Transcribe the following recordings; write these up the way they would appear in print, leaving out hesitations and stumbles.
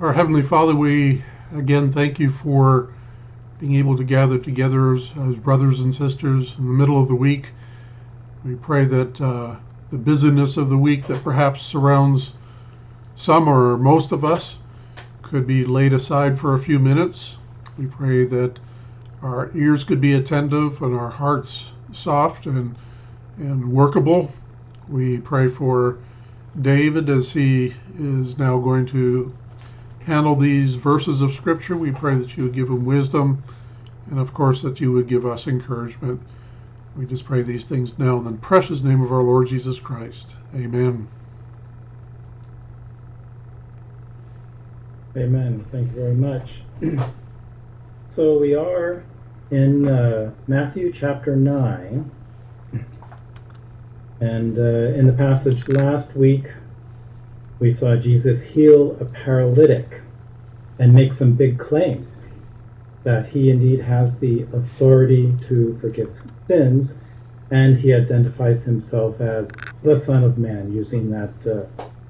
Our Heavenly Father, we again thank you for being able to gather together as brothers and sisters in the middle of the week. We pray that the busyness of the week that perhaps surrounds some or most of us could be laid aside for a few minutes. We pray that our ears could be attentive and our hearts soft and workable. We pray for David as he is now going to handle these verses of Scripture. We pray that you would give him wisdom and, of course, that you would give us encouragement. We just pray these things now in the precious name of our Lord Jesus Christ. Amen. Amen. Thank you very much. So we are in Matthew chapter 9. And in the passage last week, we saw Jesus heal a paralytic and make some big claims that he indeed has the authority to forgive sins, and he identifies himself as the Son of Man, using that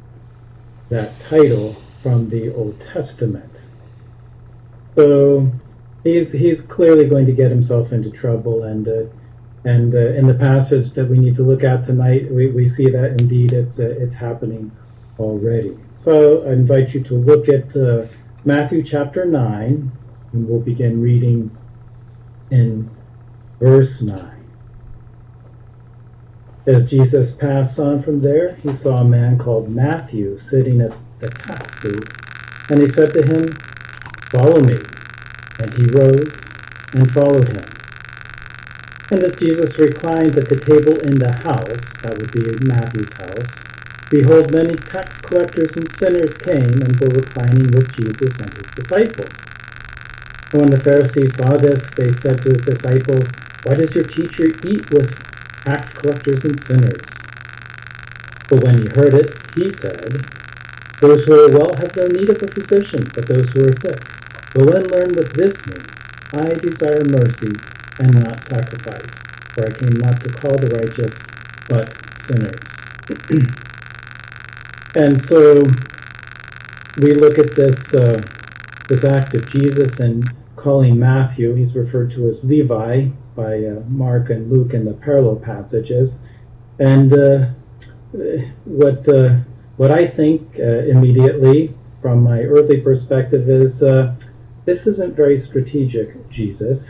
title from the Old Testament. So he's clearly going to get himself into trouble, and in the passage that we need to look at tonight, we see that indeed it's happening already. So I invite you to look at Matthew chapter 9, and we'll begin reading in verse 9. As Jesus passed on from there, he saw a man called Matthew sitting at the tax booth, and he said to him, "Follow me." And he rose and followed him. And as Jesus reclined at the table in the house, that would be Matthew's house, behold, many tax collectors and sinners came and were reclining with Jesus and his disciples. And when the Pharisees saw this, they said to his disciples, "Why does your teacher eat with tax collectors and sinners?" But when he heard it, he said, "Those who are well have no need of a physician, but those who are sick. Go and learn what this means. I desire mercy and not sacrifice, for I came not to call the righteous, but sinners." And so we look at this act of Jesus and calling Matthew, he's referred to as Levi by Mark and Luke in the parallel passages. And what I think immediately from my earthly perspective is this isn't very strategic, Jesus.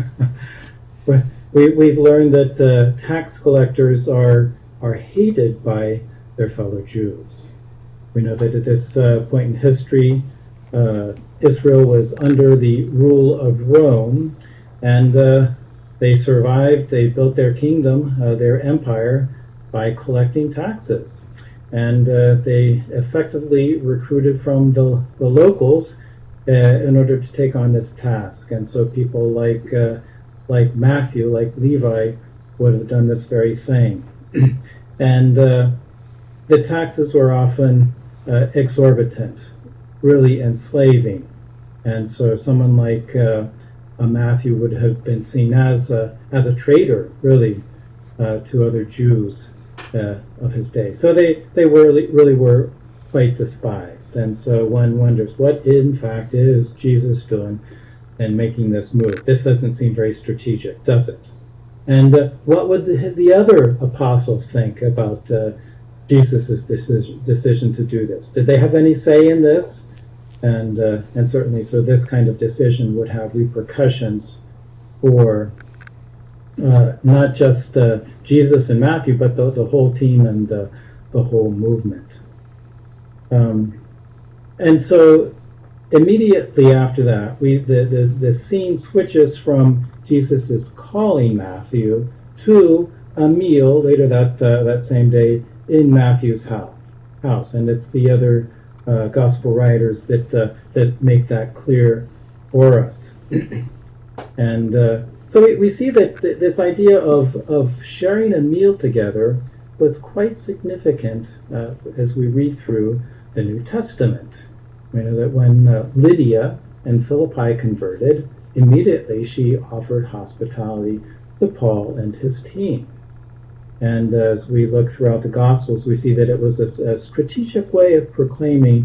We've learned that tax collectors are hated by their fellow Jews. We know that at this point in history, Israel was under the rule of Rome, and they survived. They built their kingdom, their empire, by collecting taxes. And they effectively recruited from the locals in order to take on this task. And so people like Matthew, like Levi, would have done this very thing. And the taxes were often exorbitant, really enslaving. And so someone like a Matthew would have been seen as a traitor, really, to other Jews of his day. So they really were quite despised. And so one wonders, what in fact is Jesus doing in making this move? This doesn't seem very strategic, does it? And what would the other apostles think about Jesus' decision to do this? Did they have any say in this? And certainly, so this kind of decision would have repercussions for not just Jesus and Matthew, but the whole team and the whole movement. And so immediately after that, the scene switches from Jesus' calling Matthew to a meal later that same day in Matthew's house. And it's the other gospel writers that make that clear for us. And so we see that this idea of sharing a meal together was quite significant as we read through the New Testament. We know that when Lydia and Philippi converted, immediately she offered hospitality to Paul and his team. And as we look throughout the Gospels, we see that it was a strategic way of proclaiming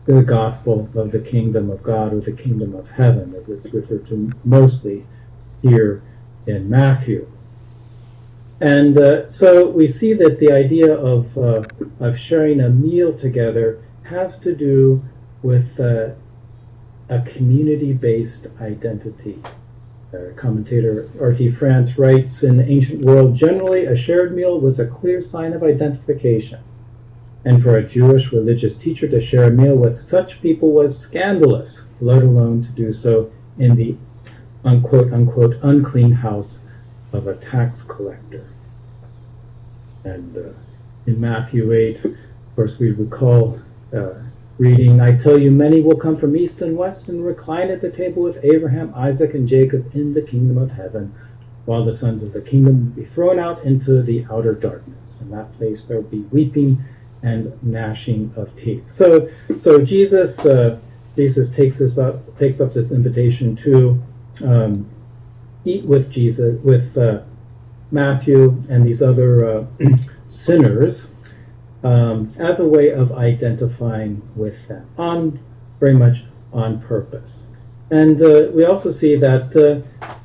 the gospel of the kingdom of God, or the kingdom of heaven, as it's referred to mostly here in Matthew. And so we see that the idea of sharing a meal together has to do with a community-based identity. Commentator R.T. France writes, in the ancient world, generally a shared meal was a clear sign of identification. And for a Jewish religious teacher to share a meal with such people was scandalous, let alone to do so in the unquote, unquote, unclean house of a tax collector. And in Matthew 8, of course, we recall reading, I tell you, many will come from east and west and recline at the table with Abraham, Isaac, and Jacob in the kingdom of heaven, while the sons of the kingdom will be thrown out into the outer darkness. In that place there will be weeping and gnashing of teeth. So Jesus takes up this invitation to eat with Jesus, with Matthew and these other sinners, as a way of identifying with them, very much on purpose. And we also see that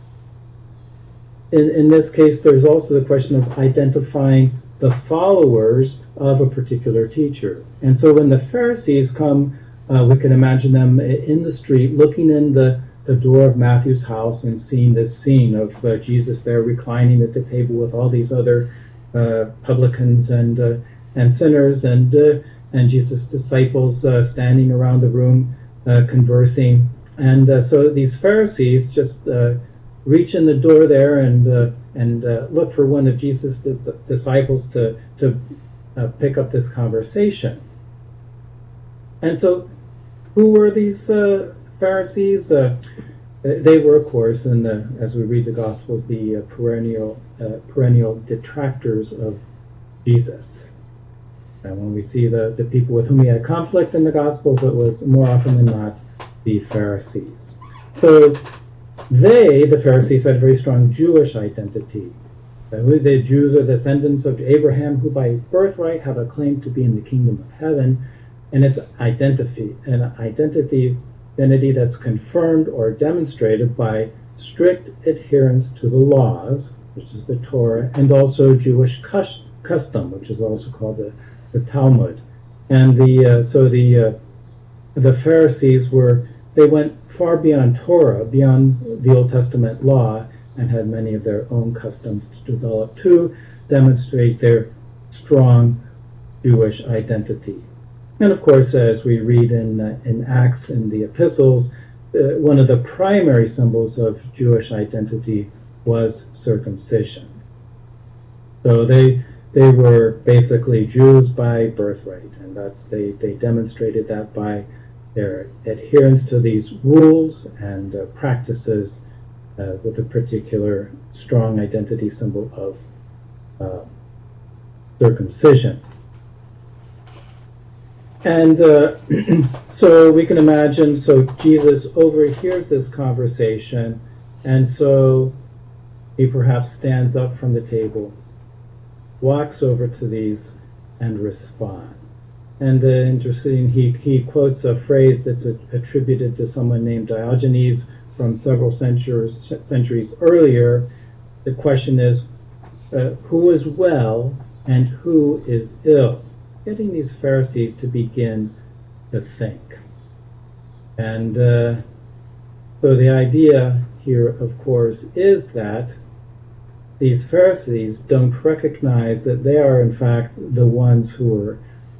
in this case, there's also the question of identifying the followers of a particular teacher. And so when the Pharisees come, we can imagine them in the street looking in the door of Matthew's house and seeing this scene of Jesus there reclining at the table with all these other publicans and sinners, and Jesus' disciples standing around the room conversing. And so these Pharisees just reach in the door there and look for one of Jesus' disciples to pick up this conversation. And so who were these Pharisees? They were, of course, as we read the Gospels, the perennial detractors of Jesus. And when we see the people with whom he had conflict in the Gospels, it was more often than not the Pharisees. So the Pharisees, had a very strong Jewish identity. The Jews are descendants of Abraham, who by birthright have a claim to be in the kingdom of heaven, and it's an identity that's confirmed or demonstrated by strict adherence to the laws, which is the Torah, and also Jewish custom, which is also called the Talmud. And the Pharisees went far beyond Torah, beyond the Old Testament law, and had many of their own customs to develop to demonstrate their strong Jewish identity. And of course, as we read in Acts and the epistles, one of the primary symbols of Jewish identity was circumcision. So they were basically Jews by birthright, and they demonstrated that by their adherence to these rules and practices with a particular strong identity symbol of circumcision. And so we can imagine, so Jesus overhears this conversation, and so he perhaps stands up from the table, walks over to these, and responds. And interesting, he quotes a phrase that's attributed to someone named Diogenes from several centuries earlier. The question is, who is well and who is ill? Getting these Pharisees to begin to think. And so the idea here, of course, is that these Pharisees don't recognize that they are, in fact, the ones who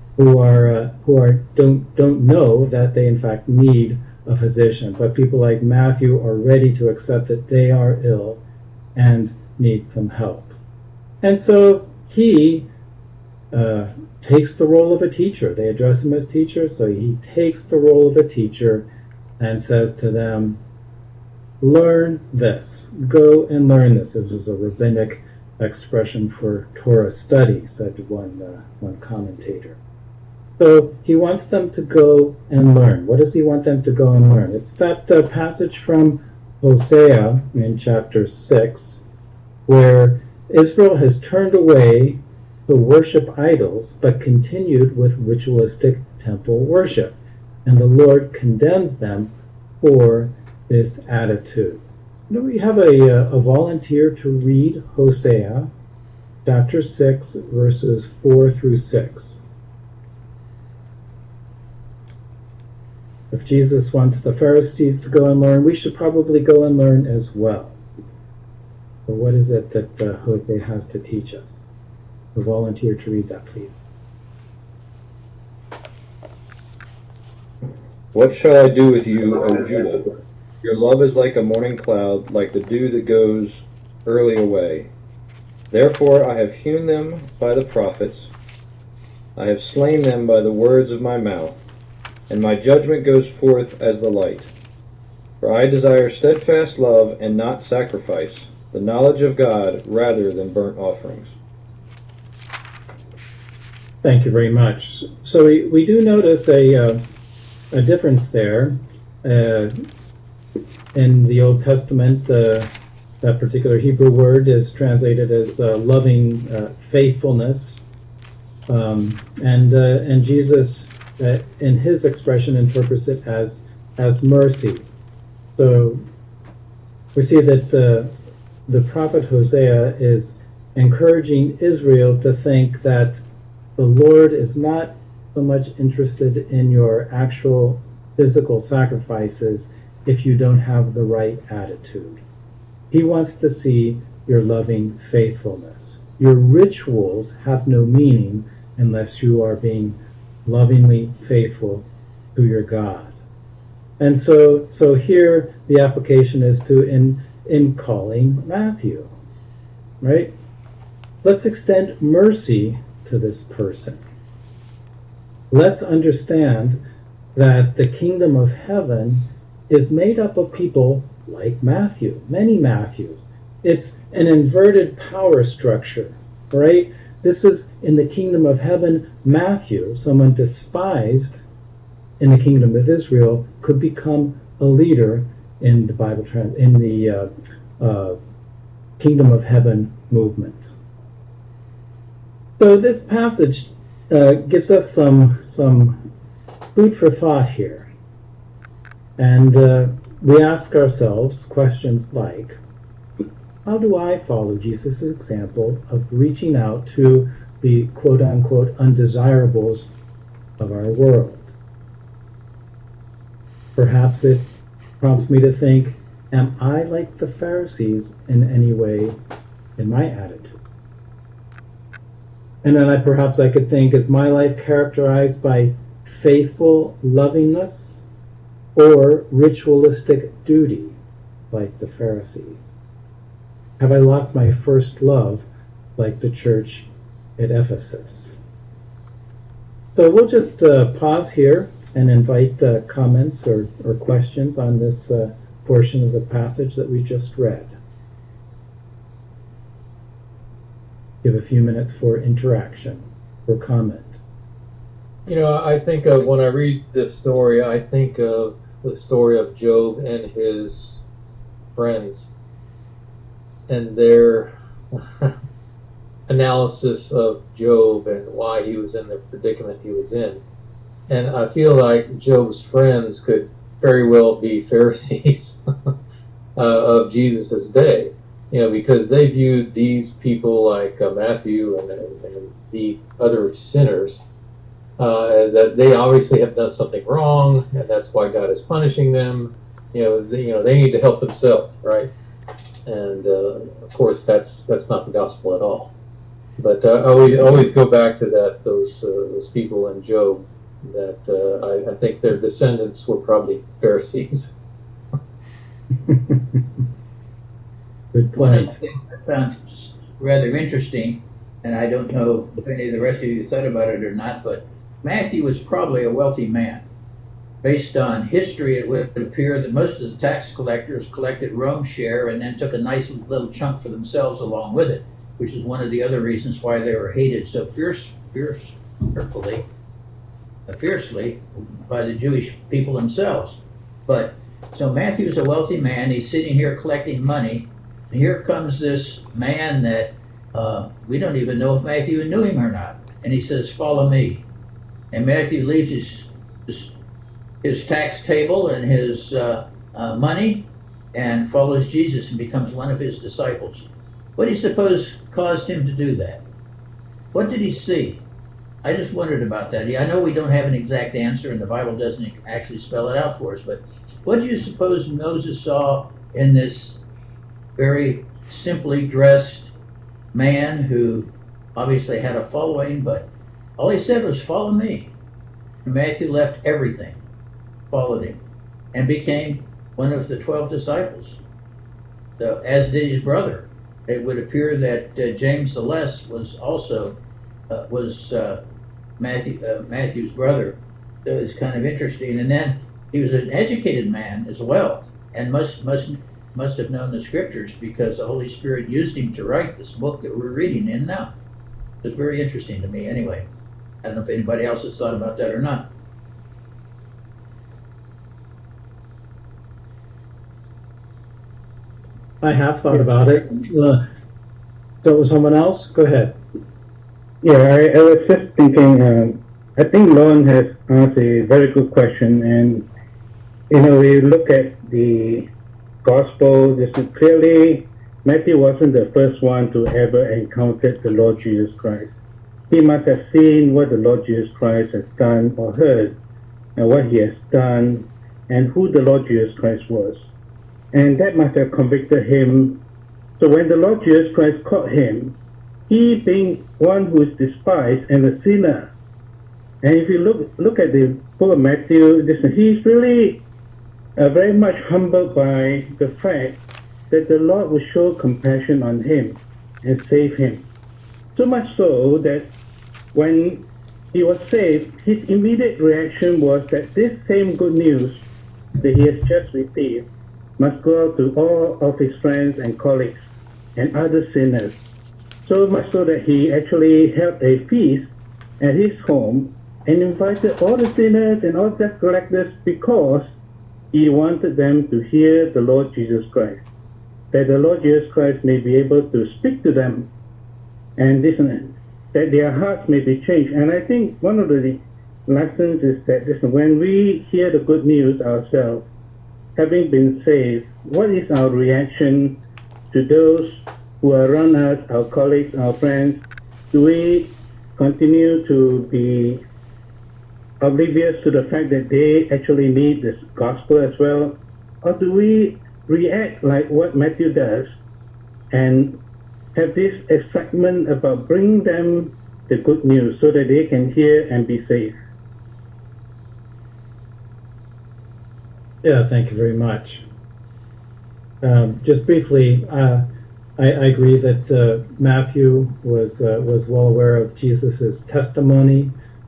don't know that they, in fact, need a physician. But people like Matthew are ready to accept that they are ill and need some help. And so he takes the role of a teacher. They address him as teacher, so he takes the role of a teacher and says to them, learn this. Go and learn this. It was a rabbinic expression for Torah study, said one commentator. So he wants them to go and learn. What does he want them to go and learn? It's that passage from Hosea in chapter 6, where Israel has turned away to worship idols, but continued with ritualistic temple worship. and the Lord condemns them for this attitude. Do we have a volunteer to read Hosea chapter 6, verses 4 through 6? If Jesus wants the Pharisees to go and learn, we should probably go and learn as well. But what is it that Hosea has to teach us? A volunteer to read that, please. What shall I do with you, O Judah? Your love is like a morning cloud, like the dew that goes early away. Therefore I have hewn them by the prophets, I have slain them by the words of my mouth, and my judgment goes forth as the light. For I desire steadfast love and not sacrifice, the knowledge of God rather than burnt offerings. Thank you very much. So we do notice a difference there. In the Old Testament, that particular Hebrew word is translated as loving faithfulness, and Jesus, in his expression, interprets it as mercy. So we see that the prophet Hosea is encouraging Israel to think that the Lord is not so much interested in your actual physical sacrifices if you don't have the right attitude. He wants to see your loving faithfulness. Your rituals have no meaning unless you are being lovingly faithful to your God. And so here the application is to in calling Matthew, right? Let's extend mercy to this person. Let's understand that the kingdom of heaven is made up of people like Matthew, many Matthews. It's an inverted power structure, right? This is in the kingdom of heaven. Matthew, someone despised in the kingdom of Israel, could become a leader in the kingdom of heaven movement. So this passage gives us some food for thought here. And we ask ourselves questions like, how do I follow Jesus' example of reaching out to the quote-unquote undesirables of our world? Perhaps it prompts me to think, am I like the Pharisees in any way in my attitude? And then perhaps I could think, is my life characterized by faithful lovingness or ritualistic duty like the Pharisees? Have I lost my first love like the church at Ephesus? So we'll just pause here and invite comments or questions on this portion of the passage that we just read. Give a few minutes for interaction or comment. You know, I think of, when I read this story, I think of the story of Job and his friends and their analysis of Job and why he was in the predicament he was in. And I feel like Job's friends could very well be Pharisees of Jesus' day, you know, because they viewed these people like Matthew and the other sinners as that they obviously have done something wrong, and that's why God is punishing them. They need to help themselves, right? And of course, that's not the gospel at all. But I always go back to that those people in Job that I think their descendants were probably Pharisees. Good One of the point. things I found rather interesting, and I don't know if any of the rest of you thought about it or not, but Matthew was probably a wealthy man. Based on history, it would appear that most of the tax collectors collected Rome's share and then took a nice little chunk for themselves along with it, which is one of the other reasons why they were hated so fiercely by the Jewish people themselves. But so Matthew's a wealthy man. He's sitting here collecting money. And here comes this man that we don't even know if Matthew knew him or not. And he says, "Follow me." And Matthew leaves his his tax table and his money and follows Jesus and becomes one of his disciples. What do you suppose caused him to do that? What did he see? I just wondered about that. I know we don't have an exact answer and the Bible doesn't actually spell it out for us, but what do you suppose Moses saw in this very simply dressed man who obviously had a following, but all he said was, "Follow me." And Matthew left everything, followed him, and became one of the 12 disciples. So, as did his brother. It would appear that James the Less was also Matthew's brother. So it's kind of interesting. And then he was an educated man as well, and must have known the scriptures because the Holy Spirit used him to write this book that we're reading in now. It's very interesting to me. Anyway, I don't know if anybody else has thought about that or not. I have thought about it. So someone else? Go ahead. Yeah, I was just thinking, I think Lon has asked a very good question, and we look at the gospel, just clearly Matthew wasn't the first one to ever encounter the Lord Jesus Christ. He must have seen what the Lord Jesus Christ has done or heard, and what he has done, and who the Lord Jesus Christ was. And that must have convicted him. So when the Lord Jesus Christ caught him, he being one who is despised and a sinner, and if you look at the book of Matthew, he's really very much humbled by the fact that the Lord would show compassion on him and save him. So much so that when he was saved, his immediate reaction was that this same good news that he has just received must go out to all of his friends and colleagues and other sinners. So much so that he actually held a feast at his home and invited all the sinners and all the tax collectors because he wanted them to hear the Lord Jesus Christ, that the Lord Jesus Christ may be able to speak to them and that their hearts may be changed. And I think one of the lessons is that when we hear the good news ourselves, having been saved, what is our reaction to those who are around us, our colleagues, our friends? Do we continue to be oblivious to the fact that they actually need this gospel as well? Or do we react like what Matthew does and have this excitement about bringing them the good news so that they can hear and be saved? Yeah, thank you very much. Just briefly, I agree that Matthew was well aware of Jesus's testimony,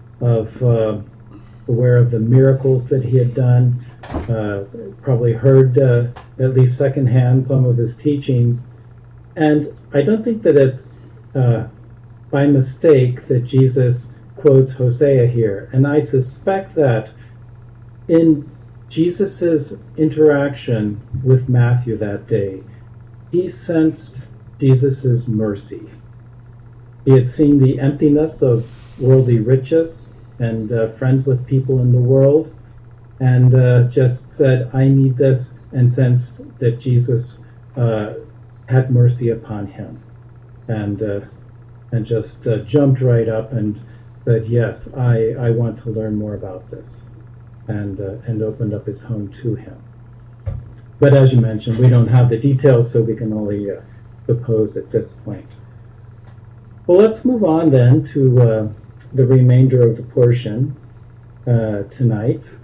aware of the miracles that he had done, probably heard at least secondhand some of his teachings, and I don't think that it's by mistake that Jesus quotes Hosea here, and I suspect that in Jesus' interaction with Matthew that day, he sensed Jesus' mercy. He had seen the emptiness of worldly riches and friends with people in the world, and just said, I need this, and sensed that Jesus had mercy upon him, and just jumped right up and said, yes, I want to learn more about this. And opened up his home to him. But as you mentioned, we don't have the details, so we can only suppose at this point. Well, let's move on then to the remainder of the portion tonight.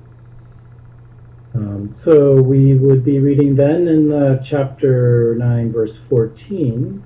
So we would be reading then in chapter 9, verse 14.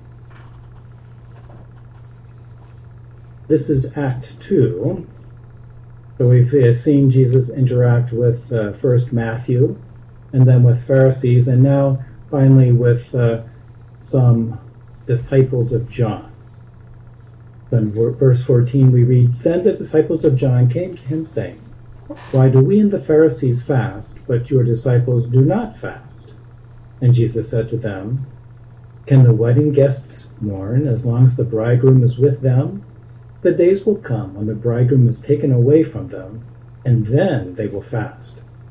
This is Act 2. So we've seen Jesus interact with first Matthew, and then with Pharisees, and now finally with some disciples of John. Then verse 14 we read, Then the disciples of John came to him saying, Why do we and the Pharisees fast, but your disciples do not fast? And Jesus said to them, Can the wedding guests mourn as long as the bridegroom is with them? The days will come when the bridegroom is taken away from them, and then they will fast.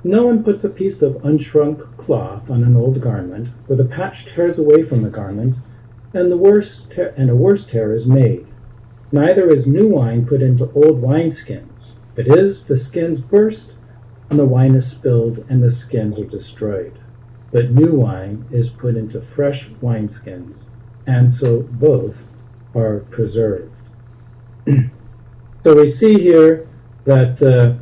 No one puts a piece of unshrunk cloth on an old garment, for the patch tears away from the garment, and a worse tear is made. Neither is new wine put into old wineskins. If it is, the skins burst, and the wine is spilled, and the skins are destroyed. But new wine is put into fresh wineskins, and so both are preserved. So we see here that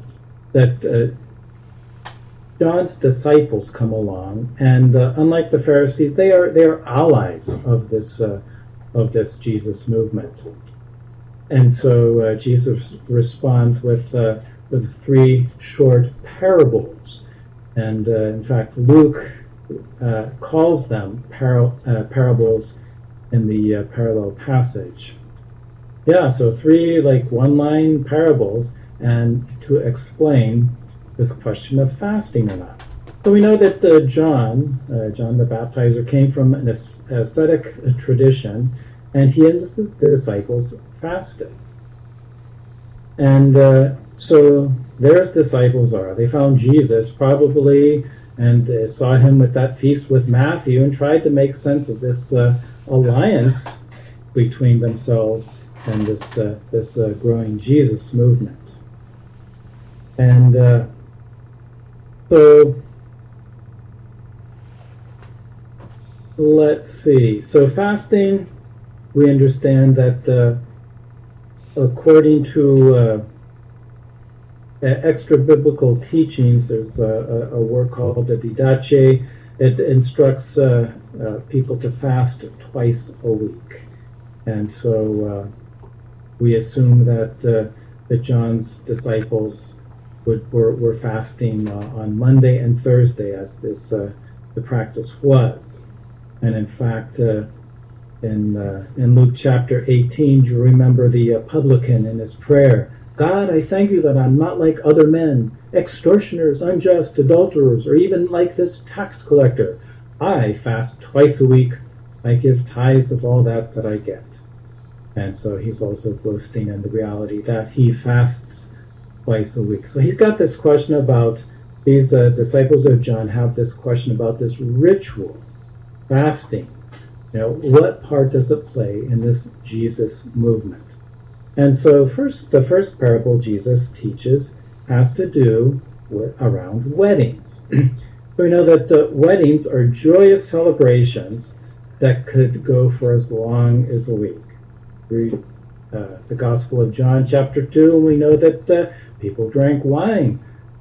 John's disciples come along, and unlike the Pharisees, they are allies of this Jesus movement. And so Jesus responds with 3 short parables, and in fact Luke calls them parables in the parallel passage. Yeah, so 3 like one-line parables, and to explain this question of fasting or not. So we know that John the Baptizer, came from an ascetic tradition, and he and his disciples fasted. And so their disciples they found Jesus probably, and saw him with that feast with Matthew, and tried to make sense of this alliance between themselves and this growing Jesus movement. And so let's see. So fasting, we understand that according to extra biblical teachings, there's a work called the Didache. It instructs people to fast twice a week, and so we assume that John's disciples were fasting on Monday and Thursday, as the practice was. And in fact, in Luke chapter 18, do you remember the publican in his prayer? God, I thank you that I'm not like other men, extortioners, unjust, adulterers, or even like this tax collector. I fast twice a week. I give tithes of all that I get. And so he's also boasting in the reality that he fasts twice a week. So he's got this question about, these disciples of John have this question about this ritual, fasting. What part does it play in this Jesus movement? And so the first parable Jesus teaches has to do around weddings. We know that weddings are joyous celebrations that could go for as long as a week. Read the Gospel of John chapter 2, and we know that people drank wine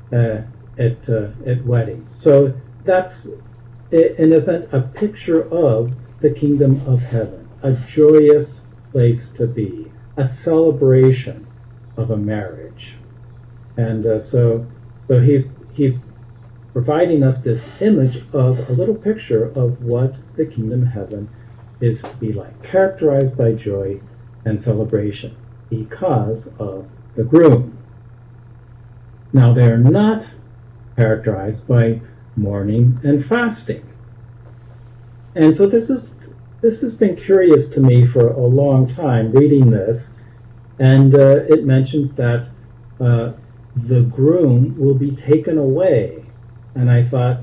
at weddings. So that's, in a sense, a picture of the kingdom of heaven, a joyous place to be, a celebration of a marriage. And so he's providing us this image of a little picture of what the kingdom of heaven is to be like, characterized by joy and celebration because of the groom. Now, they are not characterized by mourning and fasting. And so this has been curious to me for a long time, reading this, and it mentions that the groom will be taken away. And I thought,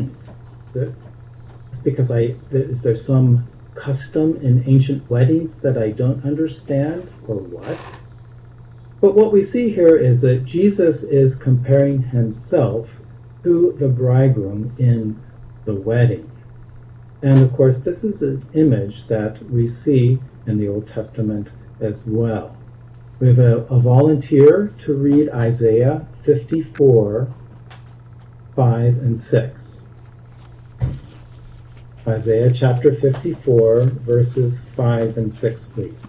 it's because is there some custom in ancient weddings that I don't understand, or what? But what we see here is that Jesus is comparing himself to the bridegroom in the wedding. And of course, this is an image that we see in the Old Testament as well. We have a volunteer to read Isaiah 54, 5 and 6. Isaiah chapter 54, verses 5 and 6, please.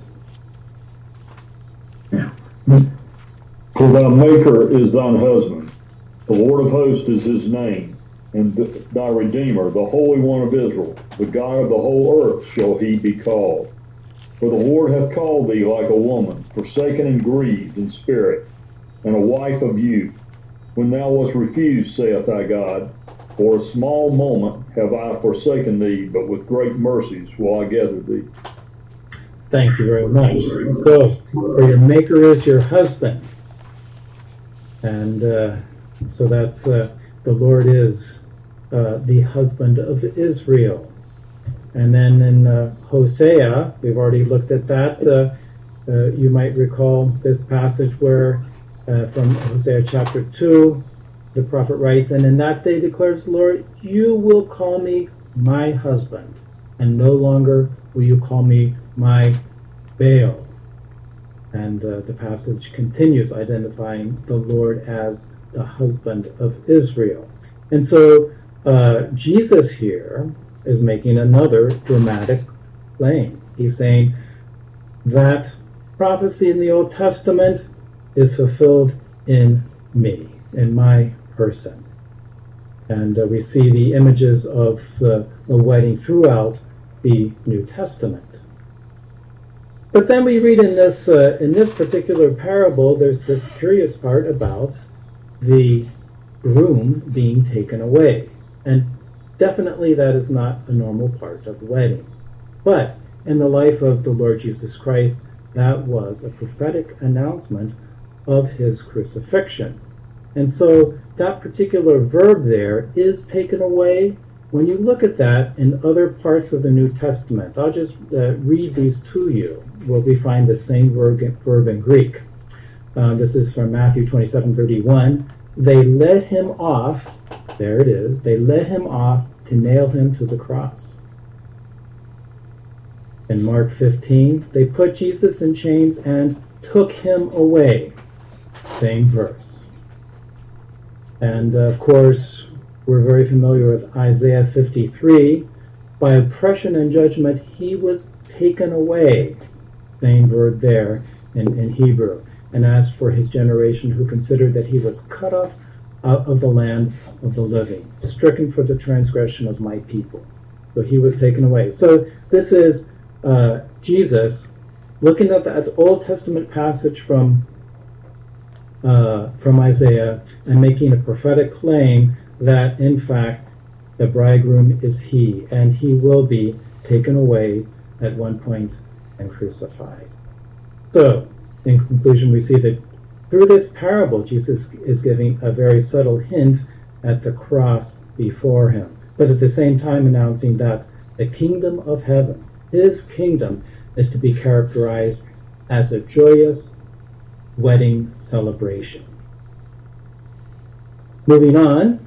For thy Maker is thine husband, the Lord of hosts is his name, and thy Redeemer, the Holy One of Israel, the God of the whole earth shall he be called. For the Lord hath called thee like a woman, forsaken and grieved in spirit, and a wife of youth. When thou wast refused, saith thy God, for a small moment have I forsaken thee, but with great mercies will I gather thee. Thank you very much. So, for your Maker is your husband. And so that's the Lord is the husband of Israel. And then in Hosea, we've already looked at that. You might recall this passage where from Hosea chapter 2, the prophet writes, "And in that day declares the Lord, you will call me my husband, and no longer will you call me my Baal." And the passage continues identifying the Lord as the husband of Israel. And so Jesus here is making another dramatic claim. He's saying that prophecy in the Old Testament is fulfilled in me, in my person. And we see the images of the wedding throughout the New Testament. But then we read in this particular parable, there's this curious part about the groom being taken away. And definitely that is not a normal part of weddings. But in the life of the Lord Jesus Christ, that was a prophetic announcement of his crucifixion. And so that particular verb there is taken away. When you look at that in other parts of the New Testament, I'll just read these to you, where we find the same verb in Greek. This is from Matthew 27:31. They led him off, there it is, they led him off to nail him to the cross. In Mark 15, they put Jesus in chains and took him away. Same verse. And of course, we're very familiar with Isaiah 53. By oppression and judgment, he was taken away. Same word there in Hebrew. And as for his generation, who considered that he was cut off out of the land of the living, stricken for the transgression of my people. So he was taken away. So this is Jesus looking at that Old Testament passage from Isaiah and making a prophetic claim that in fact the bridegroom is he, and he will be taken away at one point and crucified. So in conclusion, we see that through this parable, Jesus is giving a very subtle hint at the cross before him, but at the same time announcing that the kingdom of heaven, his kingdom, is to be characterized as a joyous wedding celebration. Moving on,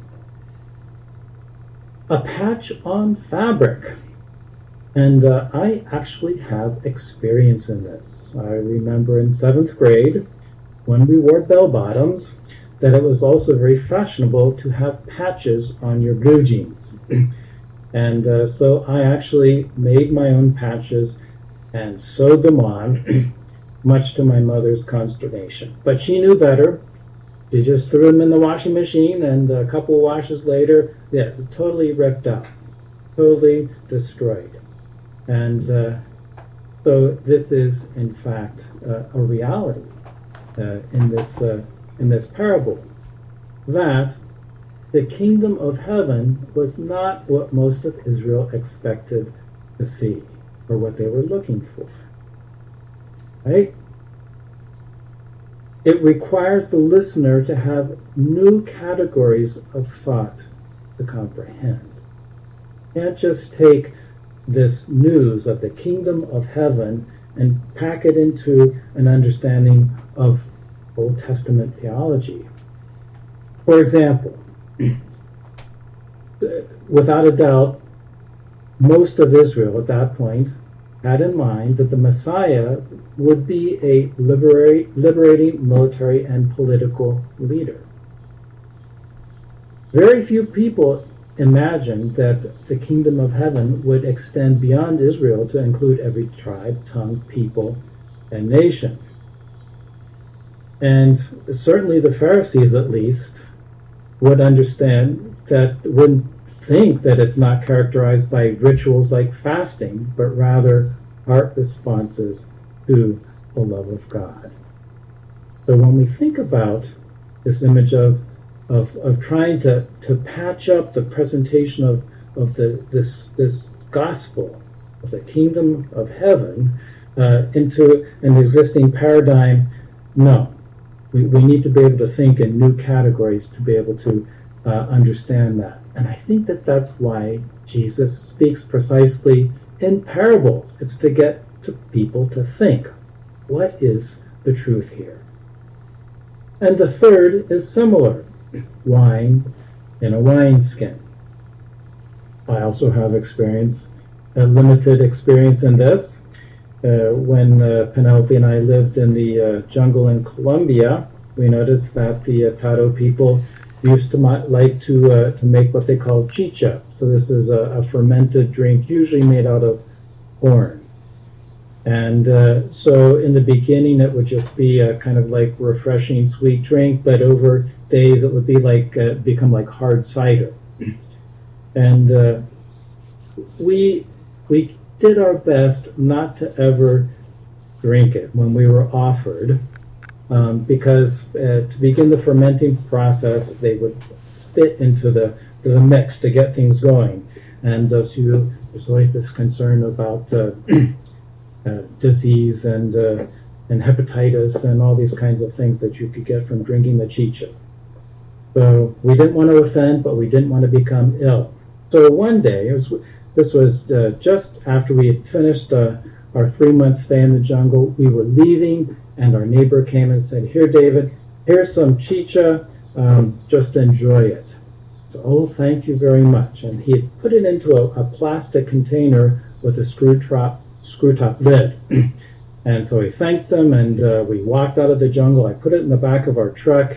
a patch on fabric. And I actually have experience in this. I remember in 7th grade, when we wore bell-bottoms, that it was also very fashionable to have patches on your blue jeans. And so I actually made my own patches and sewed them on, much to my mother's consternation. But she knew better. She just threw them in the washing machine, and a couple of washes later, yeah, totally ripped up, totally destroyed. And so this is, in fact, a reality in this parable, that the kingdom of heaven was not what most of Israel expected to see, or what they were looking for. Right? It requires the listener to have new categories of thought to comprehend. You can't just take this news of the kingdom of heaven and pack it into an understanding of Old Testament theology. For example, without a doubt, most of Israel at that point had in mind that the Messiah would be a liberating military and political leader. Very few people imagined that the kingdom of heaven would extend beyond Israel to include every tribe, tongue, people, and nation. And certainly the Pharisees, at least, would understand that, wouldn't think that it's not characterized by rituals like fasting, but rather heart responses to the love of God. So when we think about this image of trying to patch up the presentation of this gospel of the kingdom of heaven into an existing paradigm, no. We need to be able to think in new categories to be able to understand that. And I think that that's why Jesus speaks precisely in parables. It's to get to people to think, what is the truth here? And the third is similar, wine in a wineskin. I also have a limited experience in this. When Penelope and I lived in the jungle in Colombia, we noticed that the Taro people used to like to make what they call chicha. So this is a fermented drink, usually made out of corn. And so in the beginning, it would just be a kind of like refreshing sweet drink, but over days it would be like become like hard cider. And we did our best not to ever drink it when we were offered, because to begin the fermenting process, they would spit into the mix to get things going. And so there's always this concern about disease and hepatitis and all these kinds of things that you could get from drinking the chicha. So we didn't want to offend, but we didn't want to become ill. So one day, this was just after we had finished our 3-month stay in the jungle, we were leaving, and our neighbor came and said, "Here, David, here's some chicha, just enjoy it." So, "Oh, thank you very much." And he had put it into a plastic container with a screw top lid. And so we thanked them, and we walked out of the jungle. I put it in the back of our truck,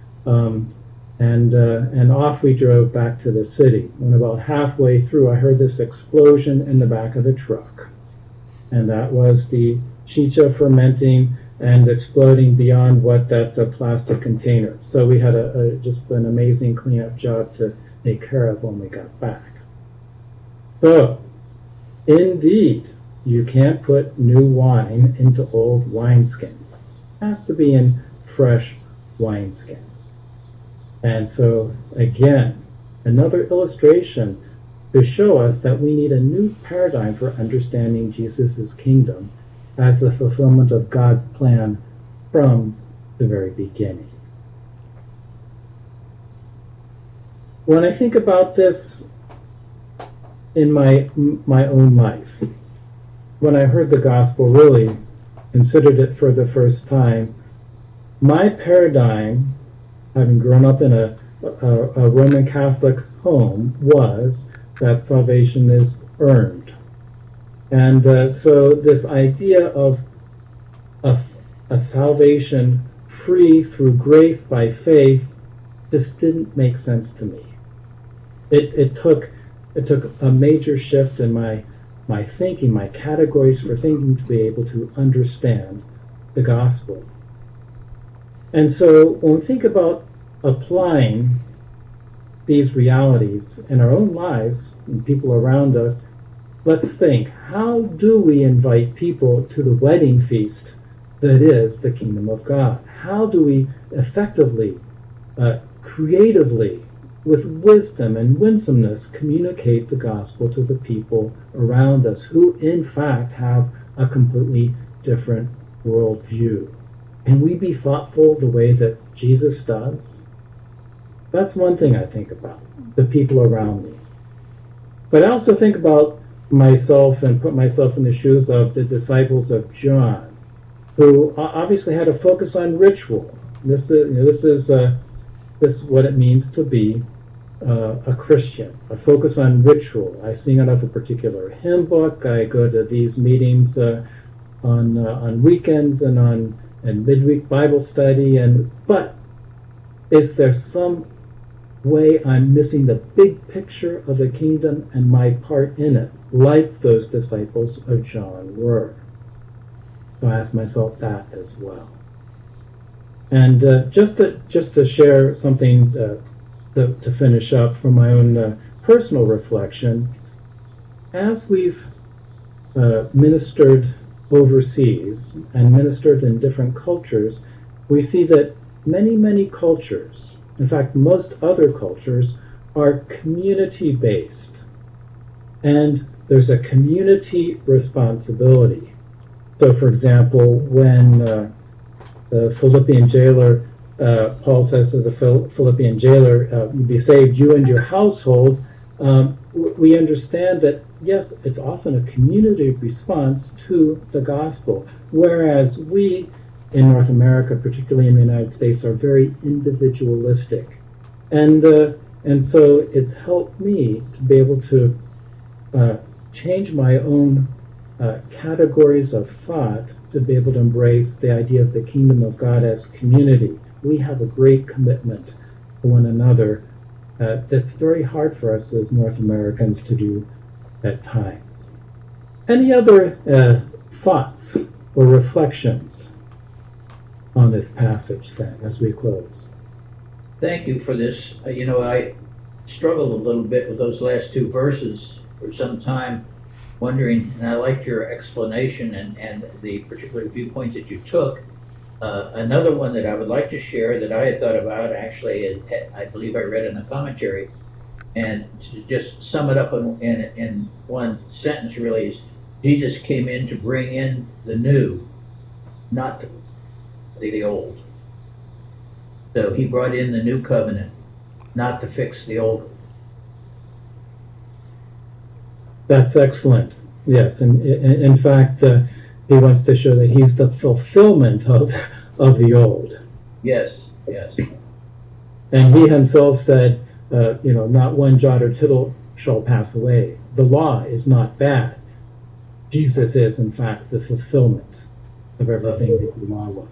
and off we drove back to the city. When about halfway through, I heard this explosion in the back of the truck. And that was the chicha fermenting and exploding beyond what that plastic container. So we had just an amazing cleanup job to take care of when we got back. So, indeed, you can't put new wine into old wineskins. It has to be in fresh wineskins. And so, again, another illustration to show us that we need a new paradigm for understanding Jesus' kingdom as the fulfillment of God's plan from the very beginning. When I think about this in my own life, when I heard the gospel, really considered it for the first time, my paradigm, having grown up in a Roman Catholic home, was that salvation is earned. And so this idea of a salvation free through grace by faith just didn't make sense to me. It took a major shift in my thinking, my categories for thinking, to be able to understand the gospel. And so when we think about applying these realities in our own lives and people around us, let's think, how do we invite people to the wedding feast that is the kingdom of God? How do we effectively, creatively, with wisdom and winsomeness, communicate the gospel to the people around us who, in fact, have a completely different worldview? Can we be thoughtful the way that Jesus does? That's one thing I think about, the people around me. But I also think about myself and put myself in the shoes of the disciples of John, who obviously had a focus on ritual. This is what it means to be a Christian, a focus on ritual. I sing out of a particular hymn book. I go to these meetings on weekends and midweek Bible study. But is there some way I'm missing the big picture of the kingdom and my part in it, like those disciples of John were? So I ask myself that as well. And just to share something to finish up from my own personal reflection, as we've ministered overseas and ministered in different cultures, we see that many cultures, in fact most other cultures, are community-based. And there's a community responsibility. So for example, when the Philippian jailer Paul says to the Philippian jailer, "You be saved, you and your household." We understand that, yes, it's often a community response to the gospel, whereas we in North America, particularly in the United States, are very individualistic. And so it's helped me to be able to change my own categories of thought to be able to embrace the idea of the kingdom of God as community. We have a great commitment to one another that's very hard for us as North Americans to do at times. Any other thoughts or reflections on this passage then as we close? Thank you for this. I struggled a little bit with those last two verses for some time, wondering, and I liked your explanation and the particular viewpoint that you took. Another one that I would like to share that I had thought about, actually, I believe I read in a commentary, and to just sum it up in one sentence really, is Jesus came in to bring in the new, not the old. So he brought in the new covenant, not to fix the old. That's excellent. Yes, and in fact, he wants to show that he's the fulfillment of the old. Yes, yes. And he himself said, not one jot or tittle shall pass away. The law is not bad. Jesus is, in fact, the fulfillment of everything that the law was.